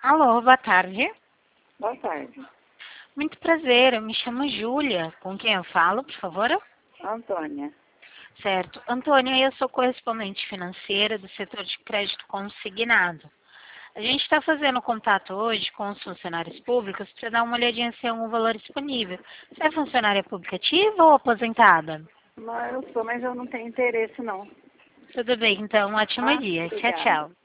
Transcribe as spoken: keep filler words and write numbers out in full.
Alô, boa tarde. Boa tarde. Muito prazer, eu me chamo Júlia. Com quem eu falo, por favor? Antônia. Certo. Antônia, eu sou correspondente financeira do setor de crédito consignado. A gente está fazendo contato hoje com os funcionários públicos para dar uma olhadinha se tem algum valor disponível. Você é funcionária pública ativa ou aposentada? Não, eu sou, mas eu não tenho interesse, não. Tudo bem, então, um ótimo Ah, dia. Tchau, obrigada. tchau.